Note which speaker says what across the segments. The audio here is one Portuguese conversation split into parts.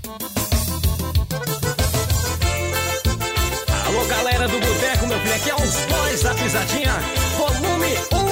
Speaker 1: Alô, galera do Boteco, meu filho, aqui é os Boys da Pisadinha, volume 1.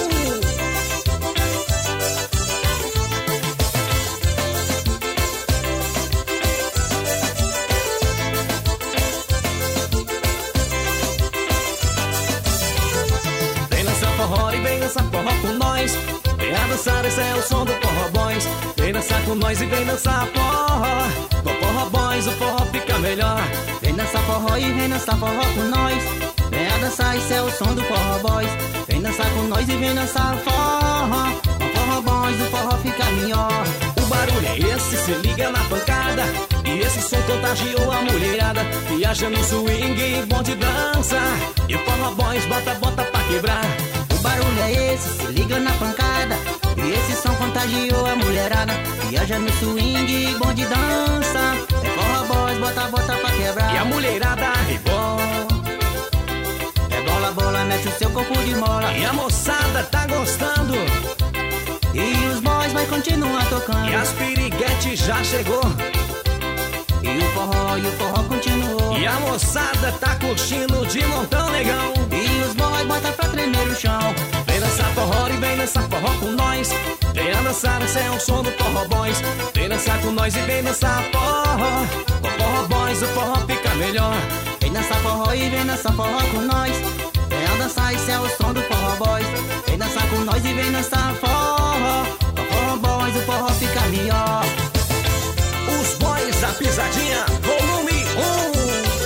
Speaker 1: Vem dançar forró e vem dançar forró com nós. Vem a dançar, esse é o som do Forró Boys. Vem dançar com nós e vem dançar forró. Com Forró Boys o forró fica melhor.
Speaker 2: Vem dançar forró e vem dançar forró com nós. Vem a dançar, esse é o som do Forró Boys. Vem dançar com nós e vem dançar forró. Com Forró Boys o forró fica melhor.
Speaker 1: O barulho é esse, se liga na pancada. E esse som contagiou a mulherada. Viaja no swing, bom de dança. E o Forró Boys bota pra quebrar.
Speaker 2: O barulho é esse, se liga na pancada. E esse som contagiou a mulherada. Viaja no swing, bom de dança. É Forró Boys, bota pra quebrar.
Speaker 1: E a mulherada rebola.
Speaker 2: Bola, bola, mexe o seu corpo de mola.
Speaker 1: E a moçada tá gostando.
Speaker 2: E os boys vai continuar tocando.
Speaker 1: E as piriguetes já chegou.
Speaker 2: E o forró continuou.
Speaker 1: E a moçada tá curtindo de montão, negão.
Speaker 2: E os boys bota pra tremer o chão.
Speaker 1: Vem dançar forró e vem dançar forró com nós. Vem a dançar, esse é o som do Forró Boys. Vem dançar com nós e vem dançar forró. Com Forró Boys o forró fica melhor.
Speaker 2: Vem dançar forró e vem dançar forró com nós. Vem a dançar, esse é o som do Forró Boys. Vem dançar com nós e vem dançar forró. Com Forró Boys o forró fica melhor.
Speaker 1: Os Boys da Pisadinha, volume 1.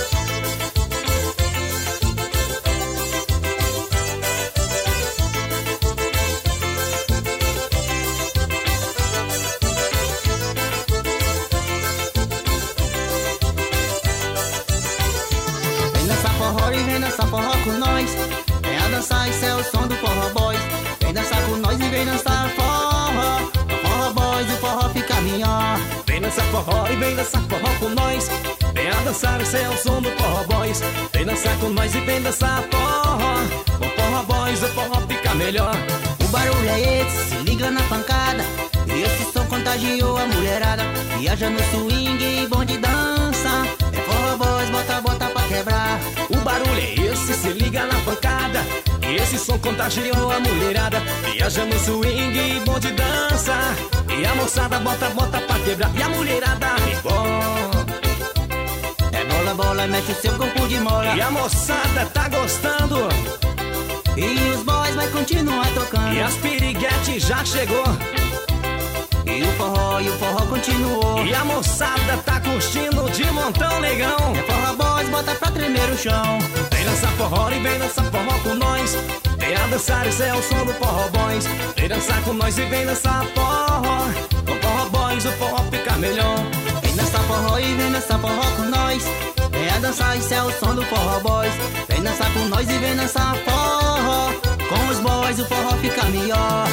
Speaker 2: Vem dançar forró e vem dançar forró com nós. Vem a dançar, esse é o som do Forró Boys. Vem dançar com nós e vem dançar forró. Com Forró Boys o forró fica melhor.
Speaker 1: Vem dançar forró e vem dançar forró com nós. Vem a dançar, esse é o som do Forró Boys. Vem dançar com nós e vem dançar forró. Com Forró Boys o forró fica melhor.
Speaker 2: O barulho é esse, se liga na pancada. E esse som contagiou a mulherada. Viaja no swing, bom de dança. É Forró Boys, bota pra quebrar.
Speaker 1: O barulho é esse, se liga na pancada. E esse som contagiou a mulherada. Viaja no swing, bom de dança. E a moçada bota pra quebrar. E a mulherada rebola.
Speaker 2: É bola, bola, mexe o seu corpo de mola.
Speaker 1: E a moçada tá gostando.
Speaker 2: E os boys vai continuar tocando.
Speaker 1: E as piriguetes já chegou.
Speaker 2: E o forró continuou.
Speaker 1: E a moçada tá curtindo de montão, negão.
Speaker 2: É Forró Boys, bota pra tremer o chão.
Speaker 1: Vem dançar forró e vem dançar forró com nós. Vem a dançar, esse é o som do Forró Boys. Vem dançar com nós e vem dançar forró. Com Forró Boys o forró fica melhor.
Speaker 2: Vem dançar forró e vem dançar forró com nós. Vem a dançar, esse é o som do Forró Boys. Vem dançar com nós e vem dançar forró. Com os boys o forró fica melhor.